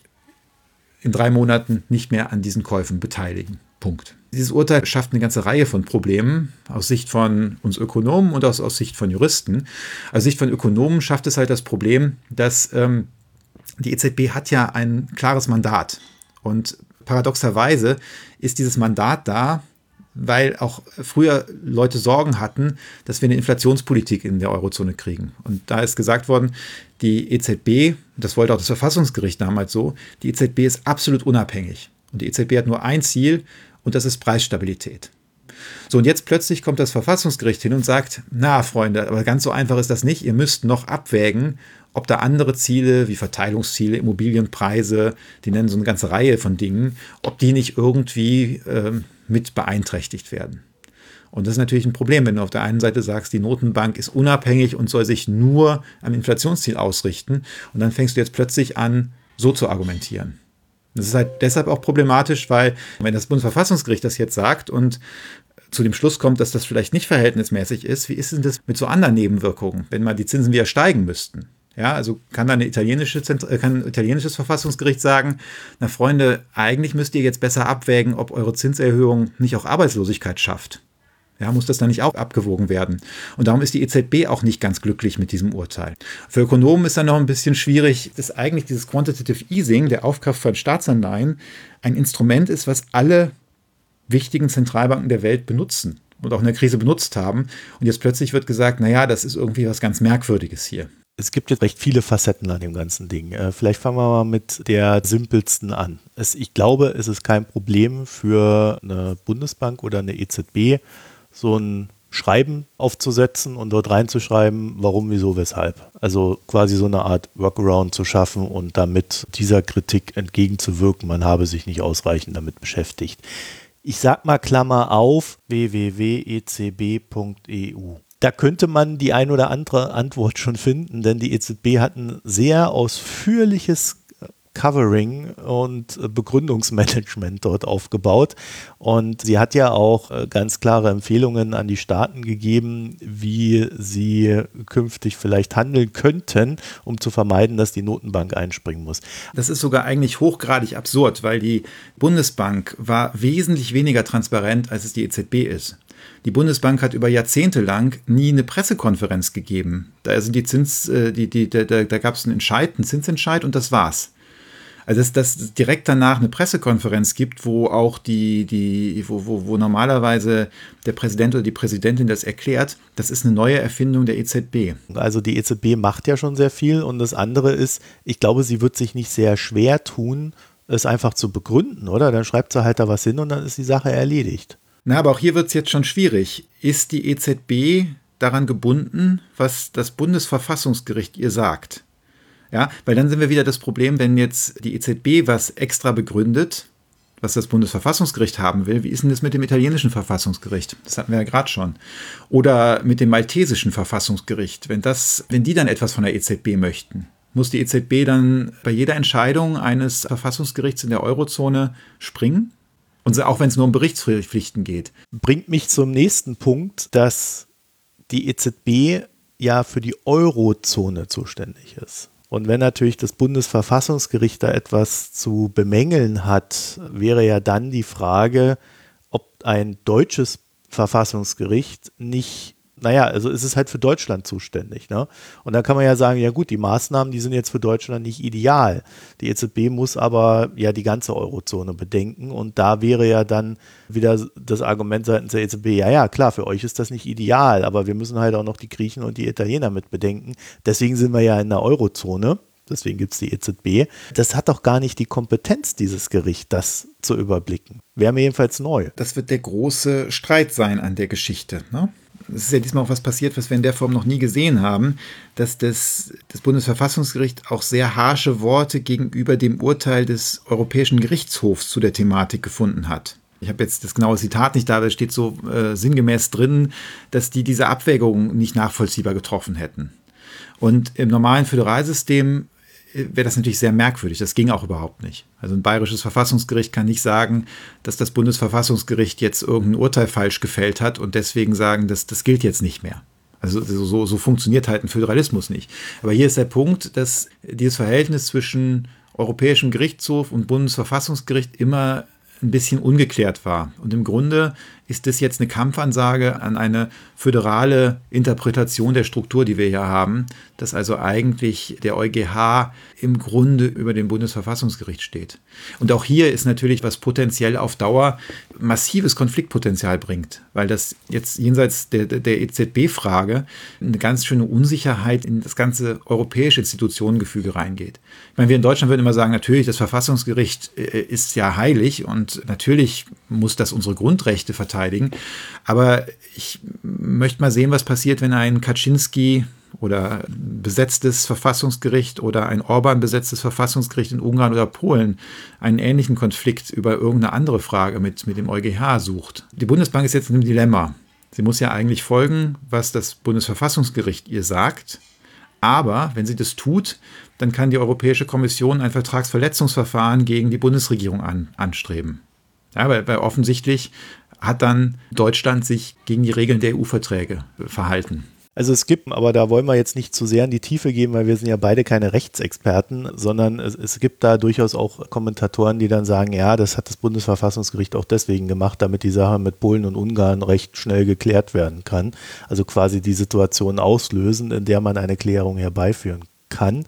[SPEAKER 3] in drei Monaten nicht mehr an diesen Käufen beteiligen. Punkt. Dieses Urteil schafft eine ganze Reihe von Problemen aus Sicht von uns Ökonomen und aus, aus Sicht von Juristen. Aus Sicht von Ökonomen schafft es halt das Problem, dass ähm, die E Z B hat ja ein klares Mandat. Und paradoxerweise ist dieses Mandat da, weil auch früher Leute Sorgen hatten, dass wir eine Inflationspolitik in der Eurozone kriegen. Und da ist gesagt worden, die E Z B, das wollte auch das Verfassungsgericht damals so, die E Z B ist absolut unabhängig. Und die E Z B hat nur ein Ziel und das ist Preisstabilität. So, und jetzt plötzlich kommt das Verfassungsgericht hin und sagt, na Freunde, aber ganz so einfach ist das nicht. Ihr müsst noch abwägen, ob da andere Ziele wie Verteilungsziele, Immobilienpreise, die nennen so eine ganze Reihe von Dingen, ob die nicht irgendwie ähm, mit beeinträchtigt werden. Und das ist natürlich ein Problem, wenn du auf der einen Seite sagst, die Notenbank ist unabhängig und soll sich nur am Inflationsziel ausrichten und dann fängst du jetzt plötzlich an, so zu argumentieren. Das ist halt deshalb auch problematisch, weil wenn das Bundesverfassungsgericht das jetzt sagt und zu dem Schluss kommt, dass das vielleicht nicht verhältnismäßig ist, wie ist denn das mit so anderen Nebenwirkungen, wenn mal die Zinsen wieder steigen müssten? Ja, also kann dann eine italienische, kann ein italienisches Verfassungsgericht sagen, na Freunde, eigentlich müsst ihr jetzt besser abwägen, ob eure Zinserhöhung nicht auch Arbeitslosigkeit schafft. Ja, muss das dann nicht auch abgewogen werden? Und darum ist die E Z B auch nicht ganz glücklich mit diesem Urteil. Für Ökonomen ist dann noch ein bisschen schwierig, dass eigentlich dieses Quantitative Easing, der Aufkauf von Staatsanleihen, ein Instrument ist, was alle wichtigen Zentralbanken der Welt benutzen und auch in der Krise benutzt haben. Und jetzt plötzlich wird gesagt, naja, das ist irgendwie was ganz Merkwürdiges hier.
[SPEAKER 2] Es gibt jetzt recht viele Facetten an dem ganzen Ding. Äh, vielleicht fangen wir mal mit der simpelsten an. Es, ich glaube, es ist kein Problem für eine Bundesbank oder eine E Z B, so ein Schreiben aufzusetzen und dort reinzuschreiben, warum, wieso, weshalb. Also quasi so eine Art Workaround zu schaffen und damit dieser Kritik entgegenzuwirken, man habe sich nicht ausreichend damit beschäftigt. Ich sag mal Klammer auf, w w w punkt e z b punkt e u. Da könnte man die ein oder andere Antwort schon finden, denn die E Z B hat ein sehr ausführliches Covering und Begründungsmanagement dort aufgebaut. Und sie hat ja auch ganz klare Empfehlungen an die Staaten gegeben, wie sie künftig vielleicht handeln könnten, um zu vermeiden, dass die Notenbank einspringen muss.
[SPEAKER 3] Das ist sogar eigentlich hochgradig absurd, weil die Bundesbank war wesentlich weniger transparent, als es die E Z B ist. Die Bundesbank hat über Jahrzehnte lang nie eine Pressekonferenz gegeben. Da sind die Zins, die, die, da, da gab es einen Entscheid, einen Zinsentscheid und das war's. Also dass das direkt danach eine Pressekonferenz gibt, wo auch die, die, wo, wo, wo normalerweise der Präsident oder die Präsidentin das erklärt, das ist eine neue Erfindung der E Z B.
[SPEAKER 2] Also die E Z B macht ja schon sehr viel und das andere ist, ich glaube, sie wird sich nicht sehr schwer tun, es einfach zu begründen, oder? Dann schreibt sie halt da was hin und dann ist die Sache erledigt.
[SPEAKER 3] Na, aber auch hier wird es jetzt schon schwierig. Ist die E Z B daran gebunden, was das Bundesverfassungsgericht ihr sagt? Ja, weil dann sind wir wieder das Problem, wenn jetzt die E Z B was extra begründet, was das Bundesverfassungsgericht haben will, wie ist denn das mit dem italienischen Verfassungsgericht? Das hatten wir ja gerade schon. Oder mit dem maltesischen Verfassungsgericht. Wenn das, wenn die dann etwas von der E Z B möchten, muss die E Z B dann bei jeder Entscheidung eines Verfassungsgerichts in der Eurozone springen? Und auch wenn es nur um Berichtspflichten geht.
[SPEAKER 2] Bringt mich zum nächsten Punkt, dass die E Z B ja für die Eurozone zuständig ist. Und wenn natürlich das Bundesverfassungsgericht da etwas zu bemängeln hat, wäre ja dann die Frage, ob ein deutsches Verfassungsgericht nicht, naja, also ist es halt für Deutschland zuständig, ne? Und dann kann man ja sagen, ja gut, die Maßnahmen, die sind jetzt für Deutschland nicht ideal. Die E Z B muss aber ja die ganze Eurozone bedenken und da wäre ja dann wieder das Argument seitens der E Z B, ja, ja, klar, für euch ist das nicht ideal, aber wir müssen halt auch noch die Griechen und die Italiener mit bedenken. Deswegen sind wir ja in der Eurozone. Deswegen gibt es die E Z B. Das hat doch gar nicht die Kompetenz, dieses Gericht, das zu überblicken. Wäre mir jedenfalls neu.
[SPEAKER 3] Das wird der große Streit sein an der Geschichte, ne? Es ist ja diesmal auch was passiert, was wir in der Form noch nie gesehen haben, dass das, das Bundesverfassungsgericht auch sehr harsche Worte gegenüber dem Urteil des Europäischen Gerichtshofs zu der Thematik gefunden hat. Ich habe jetzt das genaue Zitat nicht da, aber es steht so äh, sinngemäß drin, dass die diese Abwägung nicht nachvollziehbar getroffen hätten. Und im normalen Föderalsystem wäre das natürlich sehr merkwürdig. Das ging auch überhaupt nicht. Also ein bayerisches Verfassungsgericht kann nicht sagen, dass das Bundesverfassungsgericht jetzt irgendein Urteil falsch gefällt hat und deswegen sagen, dass das gilt jetzt nicht mehr. Also so, so funktioniert halt ein Föderalismus nicht. Aber hier ist der Punkt, dass dieses Verhältnis zwischen Europäischem Gerichtshof und Bundesverfassungsgericht immer ein bisschen ungeklärt war. Und im Grunde ist das jetzt eine Kampfansage an eine föderale Interpretation der Struktur, die wir hier haben, dass also eigentlich der EuGH im Grunde über dem Bundesverfassungsgericht steht. Und auch hier ist natürlich, was potenziell auf Dauer massives Konfliktpotenzial bringt, weil das jetzt jenseits der, der E Z B-Frage eine ganz schöne Unsicherheit in das ganze europäische Institutionengefüge reingeht. Ich meine, wir in Deutschland würden immer sagen, natürlich, das Verfassungsgericht ist ja heilig und natürlich muss das unsere Grundrechte verteidigen. Aber ich möchte mal sehen, was passiert, wenn ein Kaczynski oder ein besetztes Verfassungsgericht oder ein Orban besetztes Verfassungsgericht in Ungarn oder Polen einen ähnlichen Konflikt über irgendeine andere Frage mit, mit dem EuGH sucht. Die Bundesbank ist jetzt in einem Dilemma. Sie muss ja eigentlich folgen, was das Bundesverfassungsgericht ihr sagt. Aber wenn sie das tut, dann kann die Europäische Kommission ein Vertragsverletzungsverfahren gegen die Bundesregierung an, anstreben. Ja, weil, weil offensichtlich hat dann Deutschland sich gegen die Regeln der E U-Verträge verhalten.
[SPEAKER 2] Also es gibt, aber da wollen wir jetzt nicht zu sehr in die Tiefe gehen, weil wir sind ja beide keine Rechtsexperten, sondern es, es gibt da durchaus auch Kommentatoren, die dann sagen, ja, das hat das Bundesverfassungsgericht auch deswegen gemacht, damit die Sache mit Polen und Ungarn recht schnell geklärt werden kann. Also quasi die Situation auslösen, in der man eine Klärung herbeiführen kann.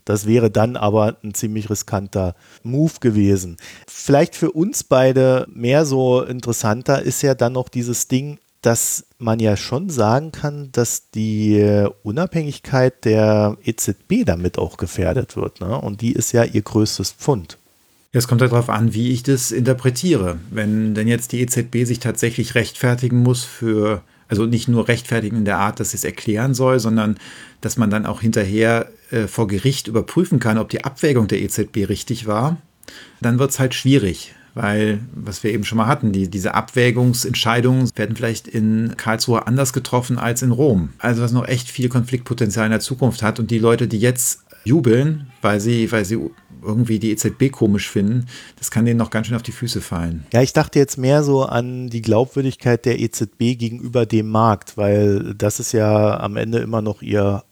[SPEAKER 2] Das wäre dann aber ein ziemlich riskanter Move gewesen. Vielleicht für uns beide mehr so interessanter ist ja dann noch dieses Ding, dass man ja schon sagen kann, dass die Unabhängigkeit der E Z B damit auch gefährdet wird, ne? Und die ist ja ihr größtes Pfund.
[SPEAKER 3] Es kommt darauf an, wie ich das interpretiere. Wenn denn jetzt die E Z B sich tatsächlich rechtfertigen muss für, also nicht nur rechtfertigen in der Art, dass sie es erklären soll, sondern dass man dann auch hinterher äh, vor Gericht überprüfen kann, ob die Abwägung der E Z B richtig war, dann wird es halt schwierig. Weil, was wir eben schon mal hatten, die, diese Abwägungsentscheidungen werden vielleicht in Karlsruhe anders getroffen als in Rom. Also was noch echt viel Konfliktpotenzial in der Zukunft hat. Und die Leute, die jetzt jubeln, weil sie, weil sie irgendwie die E Z B komisch finden, das kann denen noch ganz schön auf die Füße fallen.
[SPEAKER 2] Ja, ich dachte jetzt mehr so an die Glaubwürdigkeit der E Z B gegenüber dem Markt, weil das ist ja am Ende immer noch ihr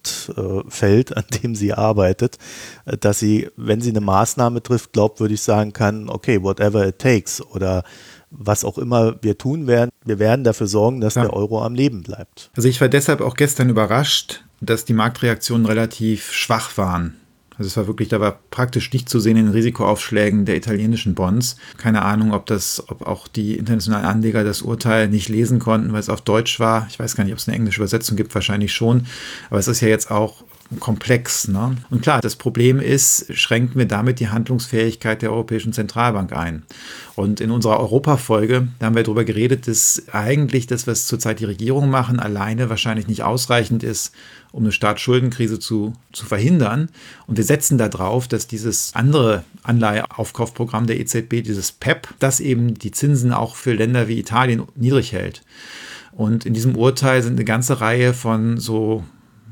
[SPEAKER 2] Hauptfeld, an dem sie arbeitet, dass sie, wenn sie eine Maßnahme trifft, glaubwürdig sagen kann, okay, whatever it takes oder was auch immer wir tun werden, wir werden dafür sorgen, dass ja. der Euro am Leben bleibt.
[SPEAKER 3] Also ich war deshalb auch gestern überrascht, dass die Marktreaktionen relativ schwach waren. Also es war wirklich, da war praktisch nicht zu sehen in den Risikoaufschlägen der italienischen Bonds. Keine Ahnung, ob das, ob auch die internationalen Anleger das Urteil nicht lesen konnten, weil es auf Deutsch war. Ich weiß gar nicht, ob es eine englische Übersetzung gibt, wahrscheinlich schon. Aber es ist ja jetzt auch komplex, ne? Und klar, das Problem ist, schränken wir damit die Handlungsfähigkeit der Europäischen Zentralbank ein. Und in unserer Europafolge, da haben wir darüber geredet, dass eigentlich das, was zurzeit die Regierungen machen, alleine wahrscheinlich nicht ausreichend ist, um eine Staatsschuldenkrise zu, zu verhindern. Und wir setzen darauf, dass dieses andere Anleiheaufkaufprogramm der E Z B, dieses P E P, das eben die Zinsen auch für Länder wie Italien niedrig hält. Und in diesem Urteil sind eine ganze Reihe von so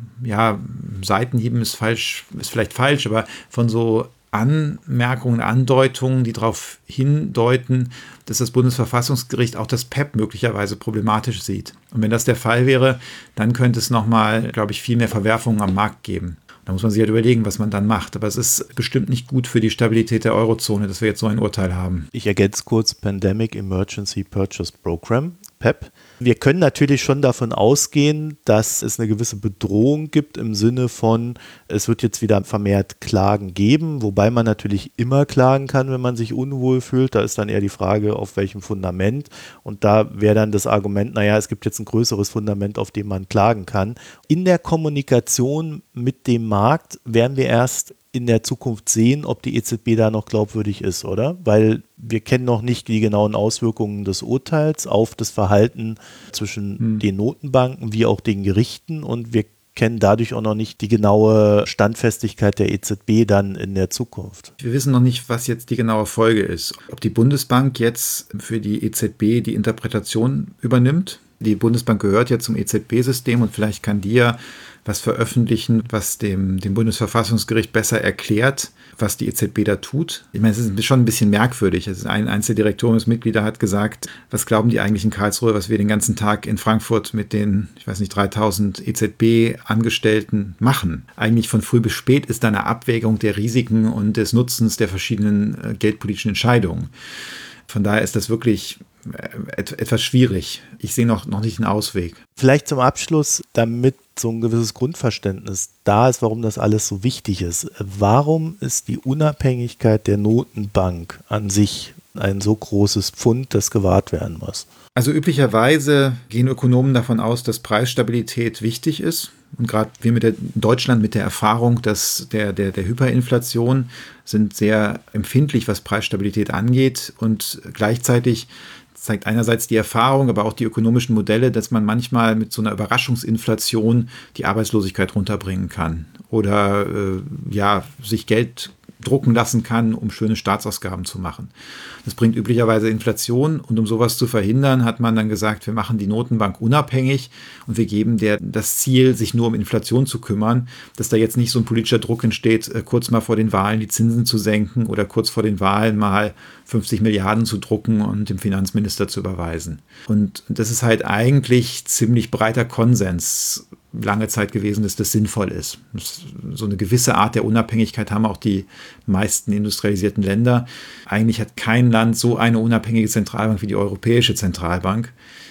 [SPEAKER 3] ja, Seitenhieben ist falsch, ist vielleicht falsch, aber von so Anmerkungen, Andeutungen, die darauf hindeuten, dass das Bundesverfassungsgericht auch das P E P möglicherweise problematisch sieht. Und wenn das der Fall wäre, dann könnte es nochmal, glaube ich, viel mehr Verwerfungen am Markt geben. Da muss man sich halt überlegen, was man dann macht. Aber es ist bestimmt nicht gut für die Stabilität der Eurozone, dass wir jetzt so ein Urteil haben.
[SPEAKER 2] Ich ergänze kurz Pandemic Emergency Purchase Program, P E P. Wir können natürlich schon davon ausgehen, dass es eine gewisse Bedrohung gibt im Sinne von, es wird jetzt wieder vermehrt Klagen geben, wobei man natürlich immer klagen kann, wenn man sich unwohl fühlt. Da ist dann eher die Frage, auf welchem Fundament. Und da wäre dann das Argument, naja, es gibt jetzt ein größeres Fundament, auf dem man klagen kann. In der Kommunikation mit dem Markt werden wir erst in der Zukunft sehen, ob die E Z B da noch glaubwürdig ist, oder? Weil wir kennen noch nicht die genauen Auswirkungen des Urteils auf das Verhalten zwischen hm. den Notenbanken wie auch den Gerichten und wir kennen dadurch auch noch nicht die genaue Standfestigkeit der E Z B dann in der Zukunft.
[SPEAKER 3] Wir wissen noch nicht, was jetzt die genaue Folge ist. Ob die Bundesbank jetzt für die E Z B die Interpretation übernimmt. Die Bundesbank gehört ja zum E Z B-System und vielleicht kann die ja was veröffentlichen, was dem, dem Bundesverfassungsgericht besser erklärt, was die E Z B da tut. Ich meine, es ist schon ein bisschen merkwürdig. Also ein einzelner Direktoriumsmitglieder hat gesagt, was glauben die eigentlich in Karlsruhe, was wir den ganzen Tag in Frankfurt mit den, ich weiß nicht, dreitausend E Z B-Angestellten machen. Eigentlich von früh bis spät ist da eine Abwägung der Risiken und des Nutzens der verschiedenen äh, geldpolitischen Entscheidungen. Von daher ist das wirklich etwas schwierig. Ich sehe noch, noch nicht einen Ausweg.
[SPEAKER 2] Vielleicht zum Abschluss, damit so ein gewisses Grundverständnis da ist, warum das alles so wichtig ist. Warum ist die Unabhängigkeit der Notenbank an sich ein so großes Pfund, das gewahrt werden muss?
[SPEAKER 3] Also üblicherweise gehen Ökonomen davon aus, dass Preisstabilität wichtig ist. Und gerade wir mit der, Deutschland mit der Erfahrung, dass der, der, der Hyperinflation sind sehr empfindlich, was Preisstabilität angeht. Und gleichzeitig zeigt einerseits die Erfahrung, aber auch die ökonomischen Modelle, dass man manchmal mit so einer Überraschungsinflation die Arbeitslosigkeit runterbringen kann oder äh, ja, sich Geld drucken lassen kann, um schöne Staatsausgaben zu machen. Das bringt üblicherweise Inflation und um sowas zu verhindern, hat man dann gesagt, wir machen die Notenbank unabhängig und wir geben der das Ziel, sich nur um Inflation zu kümmern, dass da jetzt nicht so ein politischer Druck entsteht, kurz mal vor den Wahlen die Zinsen zu senken oder kurz vor den Wahlen mal fünfzig Milliarden zu drucken und dem Finanzminister zu überweisen. Und das ist halt eigentlich ziemlich breiter Konsens lange Zeit gewesen, dass das sinnvoll ist. Das, so eine gewisse Art der Unabhängigkeit haben auch die meisten industrialisierten Länder. Eigentlich hat kein Land so eine unabhängige Zentralbank wie die Europäische Zentralbank.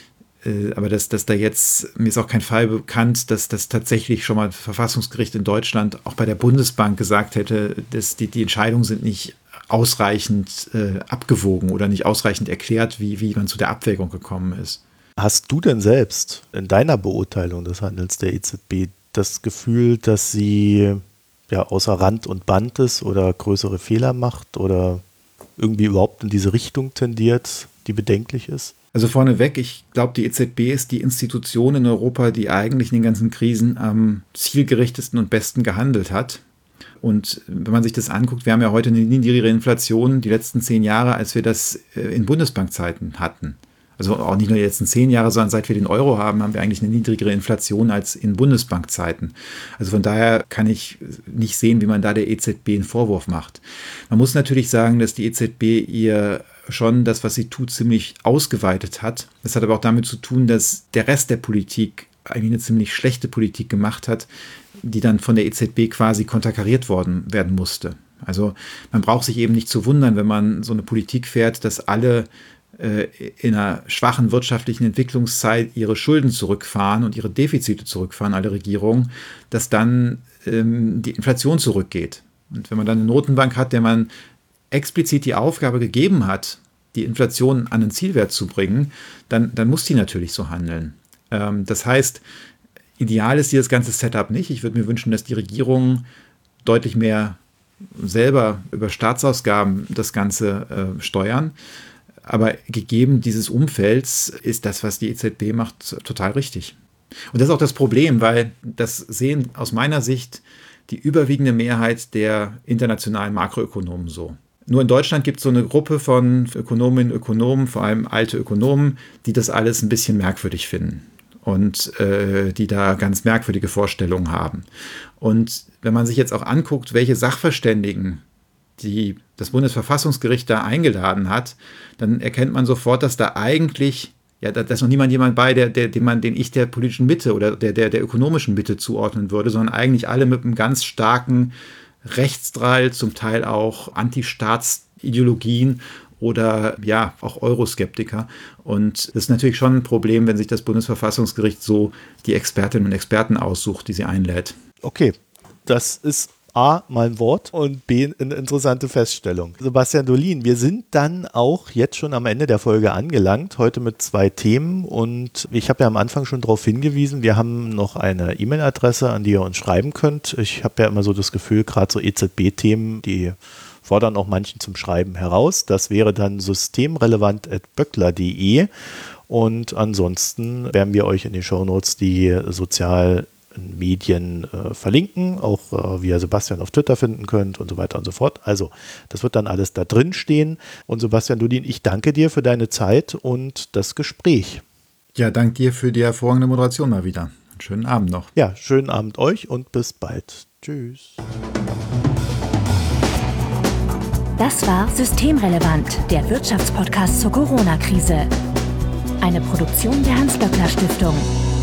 [SPEAKER 3] Äh, aber dass, dass da jetzt, mir ist auch kein Fall bekannt, dass das tatsächlich schon mal das Verfassungsgericht in Deutschland auch bei der Bundesbank gesagt hätte, dass die, die Entscheidungen sind nicht ausreichend äh, abgewogen oder nicht ausreichend erklärt, wie, wie man zu der Abwägung gekommen ist.
[SPEAKER 2] Hast du denn selbst in deiner Beurteilung des Handelns der E Z B das Gefühl, dass sie ja außer Rand und Band ist oder größere Fehler macht oder irgendwie überhaupt in diese Richtung tendiert, die bedenklich ist?
[SPEAKER 3] Also vorneweg, ich glaube, die E Z B ist die Institution in Europa, die eigentlich in den ganzen Krisen am zielgerichtesten und besten gehandelt hat. Und wenn man sich das anguckt, wir haben ja heute eine niedrigere Inflation die letzten zehn Jahre, als wir das in Bundesbankzeiten hatten. Also auch nicht nur die letzten zehn Jahre, sondern seit wir den Euro haben, haben wir eigentlich eine niedrigere Inflation als in Bundesbankzeiten. Also von daher kann ich nicht sehen, wie man da der E Z B einen Vorwurf macht. Man muss natürlich sagen, dass die E Z B ihr schon das, was sie tut, ziemlich ausgeweitet hat. Das hat aber auch damit zu tun, dass der Rest der Politik eigentlich eine ziemlich schlechte Politik gemacht hat, die dann von der E Z B quasi konterkariert worden werden musste. Also man braucht sich eben nicht zu wundern, wenn man so eine Politik fährt, dass alle äh, in einer schwachen wirtschaftlichen Entwicklungszeit ihre Schulden zurückfahren und ihre Defizite zurückfahren, alle Regierungen, dass dann ähm, die Inflation zurückgeht. Und wenn man dann eine Notenbank hat, der man explizit die Aufgabe gegeben hat, die Inflation an den Zielwert zu bringen, dann, dann muss die natürlich so handeln. Ähm, das heißt, ideal ist dieses ganze Setup nicht. Ich würde mir wünschen, dass die Regierungen deutlich mehr selber über Staatsausgaben das Ganze äh, steuern. Aber gegeben dieses Umfelds ist das, was die E Z B macht, total richtig. Und das ist auch das Problem, weil das sehen aus meiner Sicht die überwiegende Mehrheit der internationalen Makroökonomen so. Nur in Deutschland gibt es so eine Gruppe von Ökonominnen und Ökonomen, vor allem alte Ökonomen, die das alles ein bisschen merkwürdig finden und äh, die da ganz merkwürdige Vorstellungen haben. Und wenn man sich jetzt auch anguckt, welche Sachverständigen die das Bundesverfassungsgericht da eingeladen hat, dann erkennt man sofort, dass da eigentlich, ja, da, da ist noch niemand jemand bei, der, der, den, man, den ich der politischen Mitte oder der, der, der ökonomischen Mitte zuordnen würde, sondern eigentlich alle mit einem ganz starken Rechtsdrall, zum Teil auch Anti-Staats-Ideologien oder ja, auch Euroskeptiker. Und das ist natürlich schon ein Problem, wenn sich das Bundesverfassungsgericht so die Expertinnen und Experten aussucht, die sie einlädt.
[SPEAKER 2] Okay, das ist A, mal ein Wort und B, eine interessante Feststellung. Sebastian Dolin, wir sind dann auch jetzt schon am Ende der Folge angelangt, heute mit zwei Themen und ich habe ja am Anfang schon darauf hingewiesen, wir haben noch eine E-Mail-Adresse, an die ihr uns schreiben könnt. Ich habe ja immer so das Gefühl, gerade so E Z B-Themen, die fordern auch manchen zum Schreiben heraus. Das wäre dann systemrelevant at böckler punkt de und ansonsten werden wir euch in den Shownotes die sozial Medien äh, verlinken, auch äh, wie ihr Sebastian auf Twitter finden könnt und so weiter und so fort. Also das wird dann alles da drin stehen. Und Sebastian Dolin, ich danke dir für deine Zeit und das Gespräch.
[SPEAKER 3] Ja, danke dir für die hervorragende Moderation mal wieder. Einen schönen Abend noch.
[SPEAKER 2] Ja, schönen Abend euch und bis bald. Tschüss.
[SPEAKER 1] Das war Systemrelevant, der Wirtschaftspodcast zur Corona-Krise. Eine Produktion der Hans-Böckler-Stiftung.